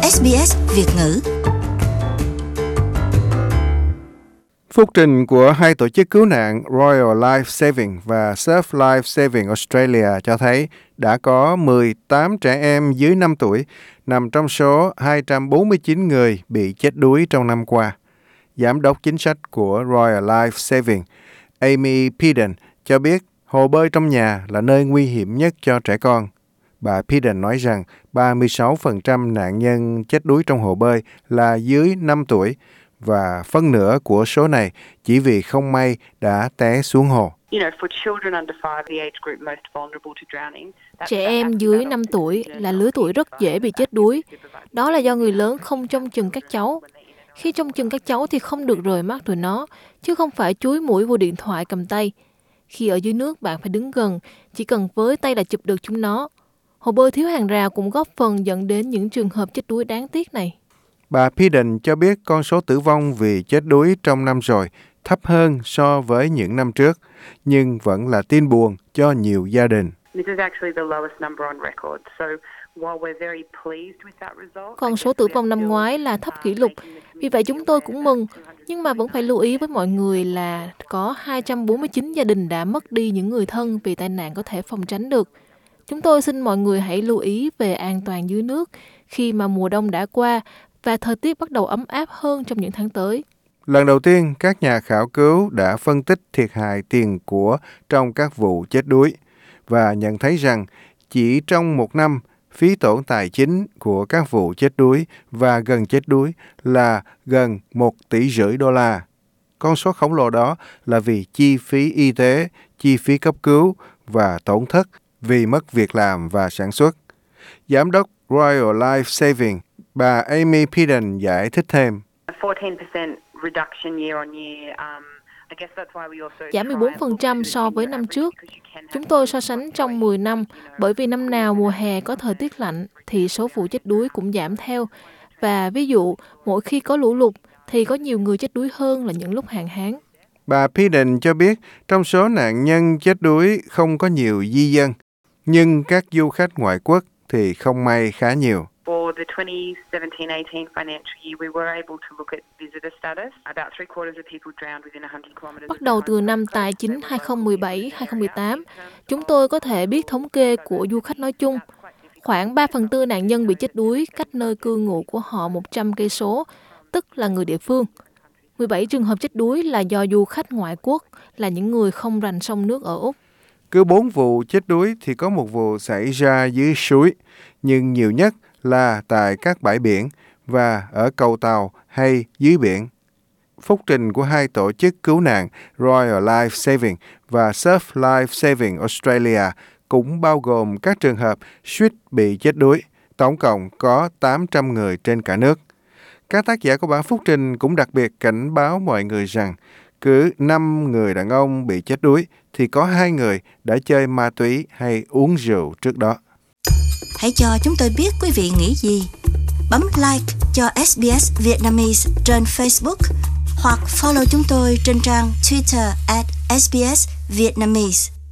SBS Việt ngữ. Phúc trình của hai tổ chức cứu nạn Royal Life Saving và Surf Life Saving Australia cho thấy đã có 18 trẻ em dưới 5 tuổi nằm trong số 249 người bị chết đuối trong năm qua. Giám đốc chính sách của Royal Life Saving, Amy Peden, cho biết hồ bơi trong nhà là nơi nguy hiểm nhất cho trẻ con. Bà Peden nói rằng 36% nạn nhân chết đuối trong hồ bơi là dưới 5 tuổi và phân nửa của số này chỉ vì không may đã té xuống hồ. Trẻ em dưới 5 tuổi là lứa tuổi rất dễ bị chết đuối. Đó là do người lớn không trông chừng các cháu. Khi trông chừng các cháu thì không được rời mắt tụi nó, chứ không phải chúi mũi vào điện thoại cầm tay. Khi ở dưới nước bạn phải đứng gần, chỉ cần với tay là chụp được chúng nó. Hồ bơi thiếu hàng rào cũng góp phần dẫn đến những trường hợp chết đuối đáng tiếc này. Bà Peden cho biết con số tử vong vì chết đuối trong năm rồi thấp hơn so với những năm trước, nhưng vẫn là tin buồn cho nhiều gia đình. Con số tử vong năm ngoái là thấp kỷ lục, vì vậy chúng tôi cũng mừng, nhưng mà vẫn phải lưu ý với mọi người là có 249 gia đình đã mất đi những người thân vì tai nạn có thể phòng tránh được. Chúng tôi xin mọi người hãy lưu ý về an toàn dưới nước khi mà mùa đông đã qua và thời tiết bắt đầu ấm áp hơn trong những tháng tới. Lần đầu tiên, các nhà khảo cứu đã phân tích thiệt hại tiền của trong các vụ chết đuối và nhận thấy rằng chỉ trong một năm, phí tổn tài chính của các vụ chết đuối và gần chết đuối là gần 1,5 tỷ đô la. Con số khổng lồ đó là vì chi phí y tế, chi phí cấp cứu và tổn thất vì mất việc làm và sản xuất. Giám đốc Royal Life Saving, bà Amy Peden giải thích thêm. Giảm 14% so với năm trước. Chúng tôi so sánh trong 10 năm, bởi vì năm nào mùa hè có thời tiết lạnh thì số vụ chết đuối cũng giảm theo. Và ví dụ, mỗi khi có lũ lụt thì có nhiều người chết đuối hơn là những lúc hạn hán. Bà Peden cho biết trong số nạn nhân chết đuối không có nhiều di dân, nhưng các du khách ngoại quốc thì không may khá nhiều. Bắt đầu từ năm tài chính 2017-2018, chúng tôi có thể biết thống kê của du khách nói chung. Khoảng 3/4 nạn nhân bị chết đuối cách nơi cư ngụ của họ 100 cây số, tức là người địa phương. 17 trường hợp chết đuối là do du khách ngoại quốc, là những người không rành sông nước ở Úc. Cứ 4 vụ chết đuối thì có một vụ xảy ra dưới suối, nhưng nhiều nhất là tại các bãi biển và ở cầu tàu hay dưới biển. Phúc trình của hai tổ chức cứu nạn Royal Life Saving và Surf Life Saving Australia cũng bao gồm các trường hợp suýt bị chết đuối. Tổng cộng có 800 người trên cả nước. Các tác giả của bản phúc trình cũng đặc biệt cảnh báo mọi người rằng cứ 5 người đàn ông bị chết đuối thì có 2 người đã chơi ma túy hay uống rượu trước đó. Hãy cho chúng tôi biết quý vị nghĩ gì. Bấm like cho SBS Vietnamese trên Facebook hoặc follow chúng tôi trên trang Twitter @SBS Vietnamese.